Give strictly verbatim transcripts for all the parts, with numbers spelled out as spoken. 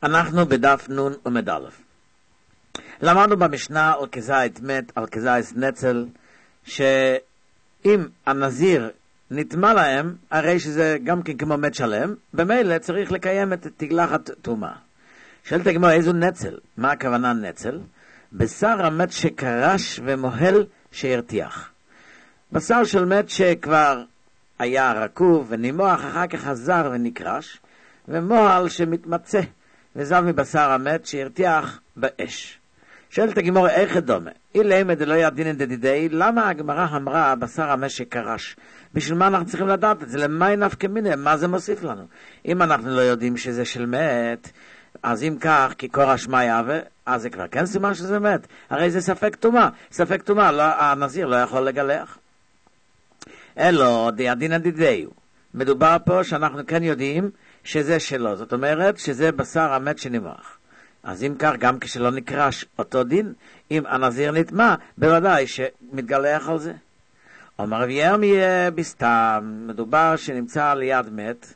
אנחנו בדף נון עמוד א'. למדנו במשנה על כזית מת, על כזית נצל, שאם הנזיר נטמע להם, הרי שזה גם כן כמו מת שלם, במילא צריך לקיים את תגלחת טומאה. שאלת הגמרא, איזו נצל? מה הכוונה נצל? בשר המת שקרש ומוהל שהרתיח. בשר של מת שכבר היה רקוב ונימוח, אחר כך חזר ונקרש, ומוהל שמתמצא וזב מבשר המת שהרתיח באש. שואלת הגמרא, איך דומה? אילמה דלא ידינן דדידי, למה הגמרא אמרה בשר המת שקרש? בשביל מה אנחנו צריכים לדעת את זה? למאי נפקא מינה? מה זה מוסיף לנו? אם אנחנו לא יודעים שזה של מת, אז אם כך, כי קורש מה יהווה, אז זה כבר כן סימן שזה מת. הרי זה ספק טומאה. ספק טומאה, לא, הנזיר לא יכול לגלח. אלו דידינן דידיו. מדובר פה שאנחנו כן יודעים שזה שלו. זאת אומרת שזה בשר המת שנמח. אז אם כך, גם כשלא נקרש אותו דין, אם הנזיר נטמע, בוודאי שמתגלח על זה. אומר רבי ירמיה בסתם, מדובר שנמצא ליד מת,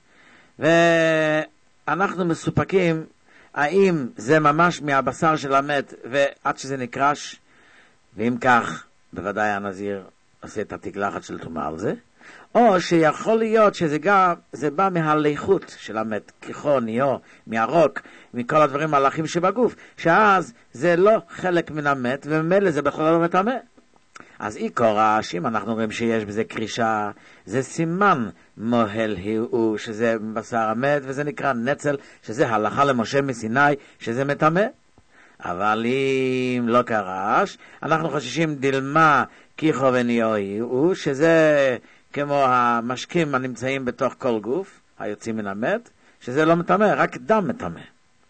ואנחנו מסופקים האם זה ממש מהבשר של המת ועד שזה נקרש, ואם כך, בוודאי הנזיר עושה את התגלחת של טומאה על זה, או שיכול להיות שזה גם, זה בא מהליכות של המת, כחוני או מהרוק, מכל הדברים הלכים שבגוף, שאז זה לא חלק מן המת, וממילא זה בכלל לא מטמא. אז אי קורש, אם אנחנו רואים שיש בזה קרישה, זה סימן מוהל הוא, שזה בשר המת, וזה נקרא נצל, שזה הלכה למשה מסיני, שזה מטמא. אבל אם לא קרש, אנחנו חוששים דילמה כיחו וניאוי, הוא שזה כמו המשקים הנמצאים בתוך כל גוף, היוצאים מן המת, שזה לא מטמא, רק דם מטמא.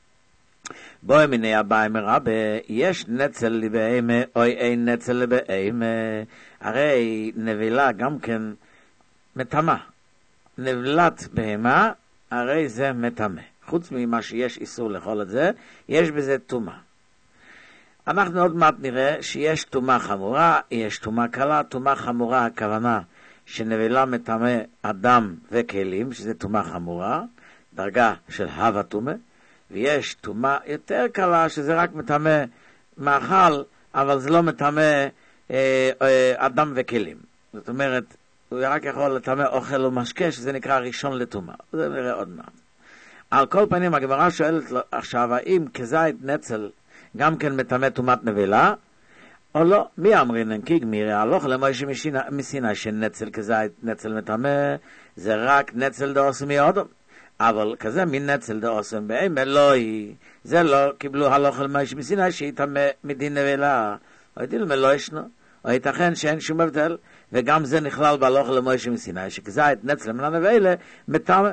בואי מיני הבאי מרבה, יש נצל לבהמה, אוי אין נצל לבהמה, הרי נבילה גם כן מטמא. נבלת בהמה, הרי זה מטמא. חוץ ממה שיש איסור לאכול את זה, יש בזה טומאה. אנחנו עוד מעט נראה שיש טומאה חמורה, יש טומאה קלה. טומאה חמורה, הכוונה שנבילה מטמא אדם וכלים, שזה טומאה חמורה, דרגה של הווה טומאה, ויש טומאה יותר קלה, שזה רק מטמא מאכל, אבל זה לא מטמא אה, אה, אדם וכלים. זאת אומרת, הוא רק יכול לטמא אוכל ומשקה, שזה נקרא ראשון לטומאה. זה נראה עוד מעט. על כל פנים, הגמרא שואלת לו, עכשיו, האם כזית נצל גם כן מטמא טומאת נבילה, או לא? מי אמרינן? כי גמירי הלוך למוישה מסיני שנצל כזית נצל מטמא, זה רק נצל דאוסם מיאודום. אבל כזה מין נצל דאוסם בהמה לא היא, זה לא קיבלו הלוך למוישה מסיני שיטמא מדין נבילה. או ידילמה לא ישנו, או ייתכן שאין שום הבדל, וגם זה נכלל בהלוך למוישה מסיני, שכזית נצל מן הנבילה מטמא.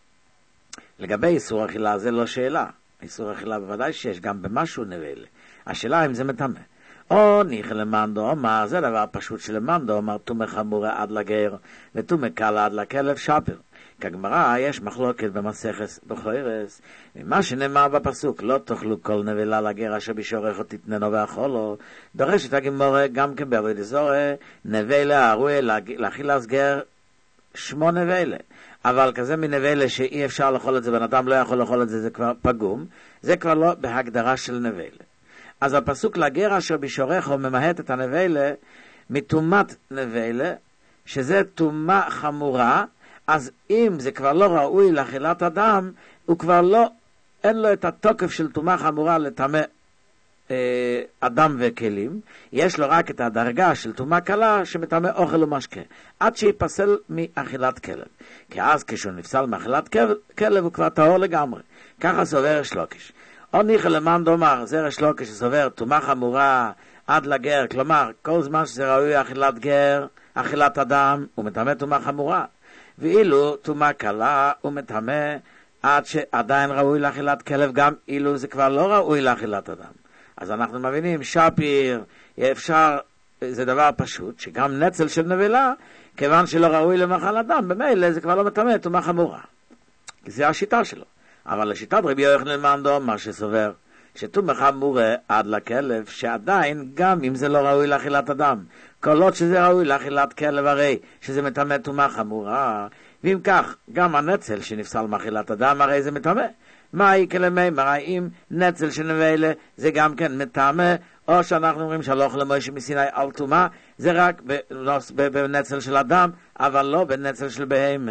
לגבי איסור אכילה זה לא שאלה. איסור אכילה בוודאי שיש גם במשהו נבילה. השאלה אם זה מטמא. או ניחא למנדו, אמר, זה דבר פשוט שלמנדו, אמר, טומאה חמורה עד לגר, וטומאה קלה עד לכלב שפר. כגמרא יש מחלוקת במסכת בכורות, ממה שנאמר בפסוק, לא תאכלו כל נבילה לגר אשר בשעורך או תתננו ואכולו, דורשת הגמרא גם כן בעבודת זרה, נבילה הראוי להאכיל גר שמו נבילה. אבל כזה מנבילה שאי אפשר לאכול את זה, בן אדם לא יכול לאכול את זה, זה כבר פגום, זה כבר לא בהגדרה של נבילה. אז הפסוק לגר אשר בשעורך הוא ממעט את הנבילה מטומאת נבילה, שזה טומאה חמורה. אז אם זה כבר לא ראוי לאכילת אדם, הוא כבר לא, אין לו את התוקף של טומאה חמורה לטמא אה, אדם וכלים, יש לו רק את הדרגה של טומאה קלה שמטמא אוכל ומשקה, עד שיפסל מאכילת כלב. כי אז כשהוא נפסל מאכילת כלב, כלב הוא כבר טהור לגמרי. ככה סובר ריש לוקיש. או ניחא למאן דאמר, זה ריש לוקיש שסובר טומאה חמורה עד לגר, כלומר כל זמן שזה ראוי אכילת גר, אכילת אדם, הוא מטמא טומאה חמורה. ואילו טומאה קלה הוא מטמא עד שעדיין ראוי לאכילת כלב, גם אילו זה כבר לא ראוי לאכילת אדם. אז אנחנו מבינים, שפיר, אפשר, זה דבר פשוט, שגם נצל של נבילה, כיוון שלא ראוי למאכל אדם, במילא זה כבר לא מטמא טומאה חמורה. זה השיטה שלו. אבל לשיטת רבי יוחנן מאן דאמר שסובר, שטומאה חמורה עד לכלב, שעדיין גם אם זה לא ראוי לאכילת אדם, כל עוד שזה ראוי לאכילת כלב, הרי שזה מטמא טומאה חמורה, ואם כך גם הנצל שנפסל מאכילת אדם הרי זה מטמא, מהי כלמימר, האם נצל של נבלה זה גם כן מטמא, או שאנחנו אומרים שלוח למשה מסיני על טומאה, זה רק בנצל של אדם, אבל לא בנצל של בהמה.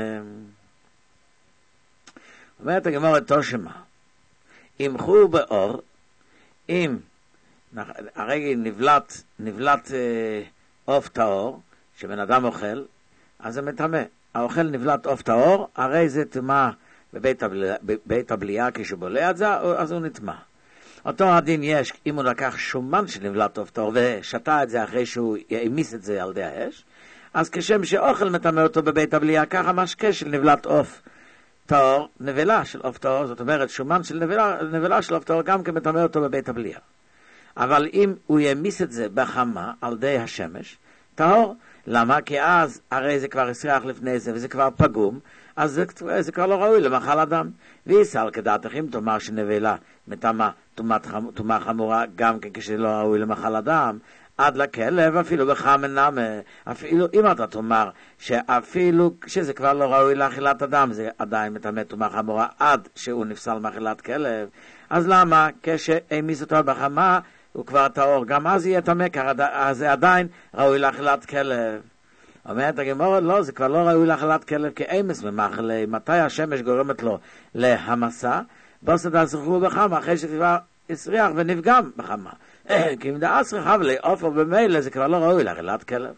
אומרת הגמרא תושמה, אם חור באור, אם הרגע נבלט, נבלט עוף טהור, שבן אדם אוכל, אז זה מטמא. האוכל נבלט עוף טהור, הרי זה טומאה בבית הבליעה, בבית הבליעה כשהוא בולע את זה, אז הוא נטמא. אותו הדין יש, אם הוא לקח שומן שנבלט עוף טהור ושתה את זה אחרי שהוא יעמיס את זה על ידי האש, אז כשם שאוכל מטמא אותו בבית הבליעה, ככה משקה של נבלט עוף טהור, נבלה של עוף טהור, זאת אומרת שומן של נבלה, נבלה של עוף טהור גם כן מטמא אותו בבית הבליעה. אבל אם הוא יעמיס את זה בחמה על ידי השמש, טהור. למה? כי אז הרי זה כבר הסריח לפני זה וזה כבר פגום, אז זה, זה כבר לא ראוי למאכל אדם. ויסל כדעתך אם תאמר שנבלה מטמא טומאה חמורה גם כן כשלא ראוי למאכל אדם, עד לכלב אפילו בחמן נמה, אפילו אם אתה תאמר שאפילו שזה כבר לא ראוי לאכילת אדם זה עדיין מטמא טומאה חמורה עד שהוא נפסל מאכילת כלב, אז למה כשהעמיס אותו בחמה הוא כבר טהור, גם אז יהיה טמא, אז זה עדיין ראוי לאכילת כלב. אומרת הגמרא, לא, זה כבר לא ראוי לאכילת כלב כאמס ממאכלי, מתי השמש גורמת לו להמסה? בוסת הסריחו בחמה, אחרי שכבר הסריח ונפגם בחמה. כי אם דעה סריחה ולעוף ובמילא, זה כבר לא ראוי לאכילת כלב.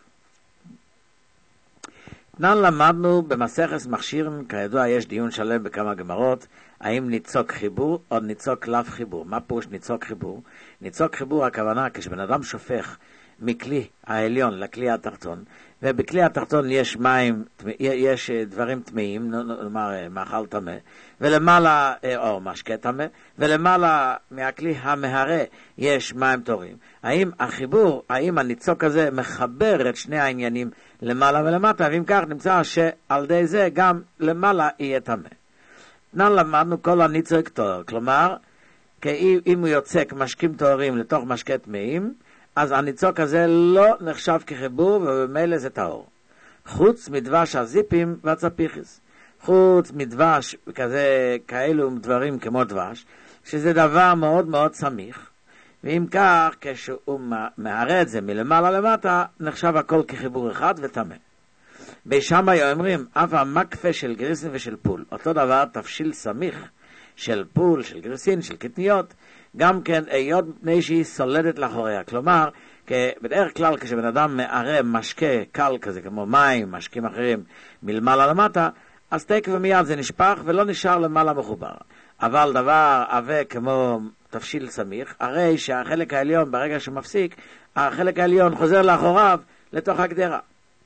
תנן למדנו במסכת מכשירים, כידוע יש דיון שלם בכמה גמרות, האם ניצוק חיבור או ניצוק לאו חיבור. מה פירוש ניצוק חיבור? ניצוק חיבור הכוונה כשבן אדם שופך מכלי העליון לכלי התחתון, ובכלי התחתון יש מים, יש דברים טמאים, נאמר מאכל טמא, ולמעלה, או משקה טמא, ולמעלה מהכלי המהרה יש מים טהורים. האם החיבור, האם הניצוק הזה מחבר את שני העניינים למעלה ולמטה, ואם כך נמצא שעל ידי זה גם למעלה יהיה טמא. נן למדנו כל הניצוק טהור, כלומר, אם הוא יוצק משקים טהורים לתוך משקה טמאים, אז הניצוק הזה לא נחשב כחיבור ובמילא זה טהור. חוץ מדבש הזיפים והצפיחיס. חוץ מדבש כזה, כאלו דברים כמו דבש, שזה דבר מאוד מאוד סמיך, ואם כך, כשהוא מהרה את זה מלמעלה למטה, נחשב הכל כחיבור אחד וטמא. בשם היו אומרים, אף המקפה של גריסין ושל פול, אותו דבר תפשיל סמיך של פול, של גריסין, של קטניות, גם כן היות מפני שהיא סולדת לאחוריה. כלומר, בדרך כלל כשבן אדם מערה משקה קל כזה, כמו מים, משקים אחרים, מלמעלה למטה, אז תקף ומיד זה נשפך ולא נשאר למעלה מחובר. אבל דבר עבה כמו תפשיל סמיך, הרי שהחלק העליון ברגע שמפסיק, החלק העליון חוזר לאחוריו לתוך הגדרה.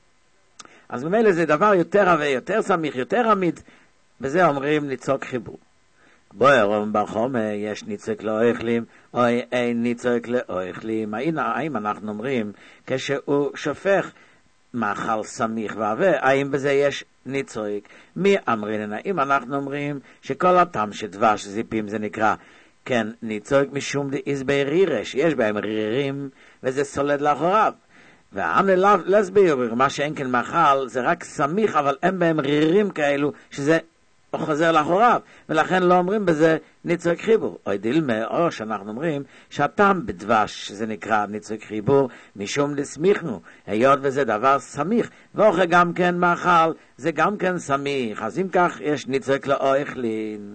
אז במילא זה דבר יותר עבה, יותר סמיך, יותר עמיד, בזה אומרים ניצוק חיבור. בואר בחומר יש ניצוק לאוכלים או אין ניצוק לאוכלים. האם אנחנו אומרים כשהוא שופך מאכל סמיך ועבה, האם בזה יש ניצוק? מי אמריננה? אם אנחנו אומרים שכל הטעם שדבש זיפים זה נקרא כן ניצוק משום דאיז ברירש, יש בהם רירים וזה סולד לאחוריו. והעם לסביר, מה שאין כן מאכל זה רק סמיך אבל אין בהם רירים כאלו שזה או חוזר לאחוריו, ולכן לא אומרים בזה ניצוק חיבור. או דילמה, או שאנחנו אומרים שהטעם בדבש, שזה נקרא ניצוק חיבור, משום דסמיכנו, היות וזה דבר סמיך, ואוכל גם כן מאכל, זה גם כן סמיך, אז אם כך יש ניצוק לאוכלין.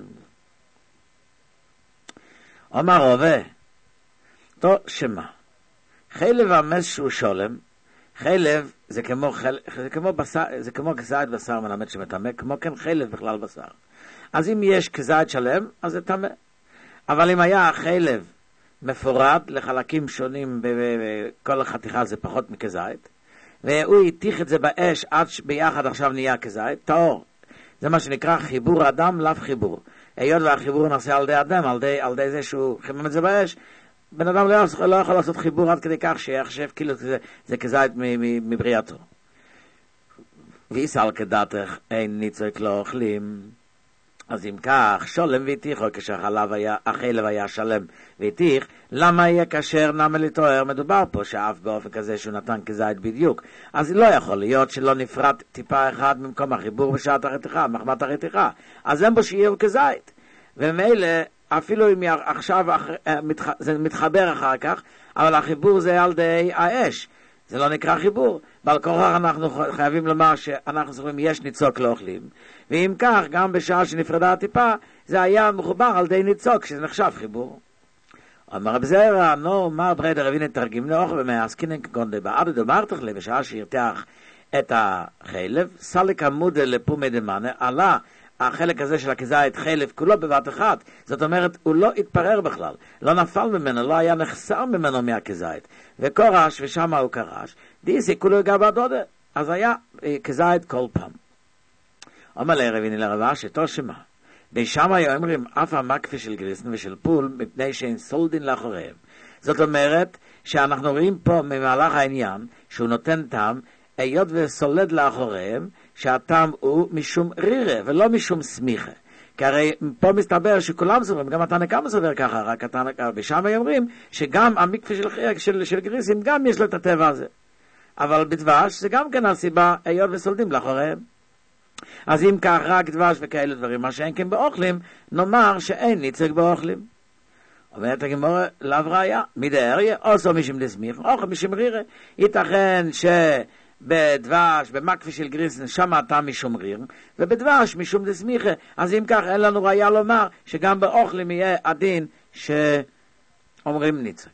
אומר רובה, תו שמה, חלב המס שהוא שולם, חלב זה כמו, חל... זה כמו, בשר... זה כמו כזית בשר מלמד שמטמא, כמו כן חלב בכלל בשר. אז אם יש כזית שלם, אז זה טמא. אבל אם היה חלב מפורד לחלקים שונים, בכל חתיכה זה פחות מכזית, והוא יתיך את זה באש עד ביחד עכשיו נהיה כזית, טהור. זה מה שנקרא חיבור אדם לאו חיבור. היות והחיבור נעשה על די אדם, על די, על די זה שהוא חימם את זה באש, בן אדם לא יכול, לא יכול לעשות חיבור עד כדי כך שיחשב כאילו זה, זה כזית מבריאתו. ויסל כדעתך אין ניצוק לא אוכלים. אז אם כך, שולם ויתיחו כשהחלב היה, החלב היה שלם ויתיח, למה יהיה כשר נמה לתואר? מדובר פה שאף באופן כזה שהוא נתן כזית בדיוק. אז לא יכול להיות שלא נפרט טיפה אחד ממקום החיבור בשעת הרתיחה, מחמת הרתיחה. אז אין בו שיהיה כזית. ומילא, אפילו אם עכשיו זה מתחבר אחר כך, אבל החיבור זה על די האש. זה לא נקרא חיבור. בעל כורח אנחנו חייבים לומר שאנחנו זוכרים יש ניצוק לא אוכלים. ואם כך, גם בשעה שנפרדה הטיפה, זה היה מחובר על די ניצוק, שזה נחשב חיבור. אומר בזהרה, נו, מר ברדר הבין את תרגים לאוך ומאסקינן כגונדה בעד דומרתך לי, בשעה שירתח את החלב, סלק עמודה לפומי דמנה, עלה החלק הזה של הכזית חלב כולו בבת אחת, זאת אומרת, הוא לא התפרר בכלל, לא נפל ממנו, לא היה נחסר ממנו מהכזית, וקורש, ושם הוא קרש, דיסי כולו גבה דודה, אז היה כזית כל פעם. אומר לי רביני לרבה, שתו שמה, בשם היו אומרים, אף המקפי של גריסן ושל פול, מפני שאין סולדין לאחוריהם. זאת אומרת, שאנחנו רואים פה ממהלך העניין, שהוא נותן טעם, היות וסולד לאחוריהם, שהטעם הוא משום רירה, ולא משום סמיכה. כי הרי פה מסתבר שכולם סוברים, גם התנא קמא סובר ככה, רק התנא קמא, ושם היו אומרים, שגם המקפי של, של, של גריסים, גם יש לו את הטבע הזה. אבל בדבש, זה גם כן הסיבה, היות וסולדים לאחוריהם. אז אם כך רק דבש וכאלה דברים, מה שאין כן באוכלים, נאמר שאין ניצג באוכלים. אומרת הגמור, לאו ראיה, מדי אריה, עושו משם דסמיך, אוכל משם רירה. ייתכן שבדבש, במקפי של גריסן, שם אתה משום ריר, ובדבש משום דסמיכה. אז אם כך, אין לנו ראיה לומר, שגם באוכלים יהיה הדין שאומרים ניצג.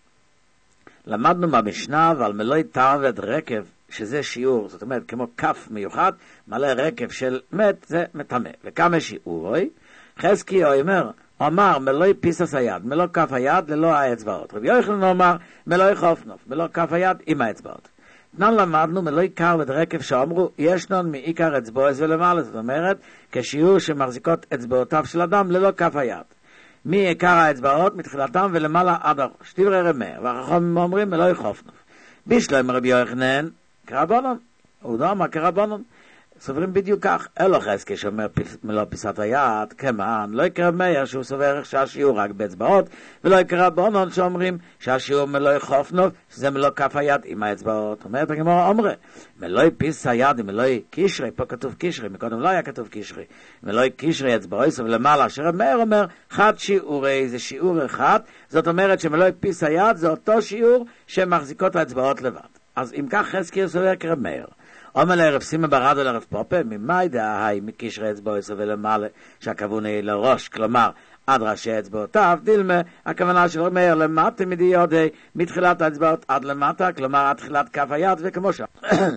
למדנו במשנה, ועל מלואי תעבד רקב, שזה שיעור, זאת אומרת, כמו כף מיוחד, מלא רקב של מת, זה מטמא. וכמה שיעורוי, חזקי אומר, אומר, מלואי פיסס היד, מלוא כף היד, ללא האצבעות. רבי יוחנן אומר, מלואי חופנוף, מלוא כף היד עם האצבעות. תנן למדנו, מלואי קר ודרקב שאומרו, ישנון מעיקר אצבועס ולמעלה, זאת אומרת, כשיעור שמחזיקות אצבעותיו של אדם, ללא כף היד. מעיקר האצבעות, מתחילתם ולמעלה עד הראש. דברי רמי, והחכמים אומרים, מלואי חופנוף. בישלום רבי יוחנן, קרבנון, הוא לא אמר קרבנון, סוברים בדיוק כך, אלו חזקי שאומר מלוא פיסת היד, כמען, לא יקרא מאיר שהוא סובר שהשיעור רק באצבעות, ולא יקרא בונון שאומרים שהשיעור מלוא חופנוף, שזה מלוא כף היד עם האצבעות. אומרת הגמרא, אומרה, מלוא פיס היד עם מלוא קישרי, פה כתוב קישרי, מקודם לא היה כתוב קישרי, מלוא קישרי אצבעות, ולמעלה, שרמר אומר, חד שיעורי, זה שיעור אחד, זאת אומרת שמלוא פיס היד זה אותו שיעור שמחזיקות האצבעות לבד. אז אם כך חזקי סובר כרמר. אומר לערב סימה ברדו לערב פופה, ממאי דהי מקשרי אצבעות ולמעלה שהכוון היא לראש, כלומר עד ראשי אצבעותיו, דילמה, הכוונה של רמר למטה מדיודי, מתחילת האצבעות עד למטה, כלומר עד תחילת כף היד וכמו שם.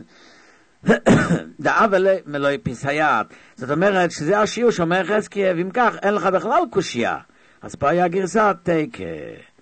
דאבלה מלואי פיס היד, זאת אומרת שזה השיעור שאומר חזקי, ואם כך אין לך בכלל קושיה, אז פה היה גרסה תקה.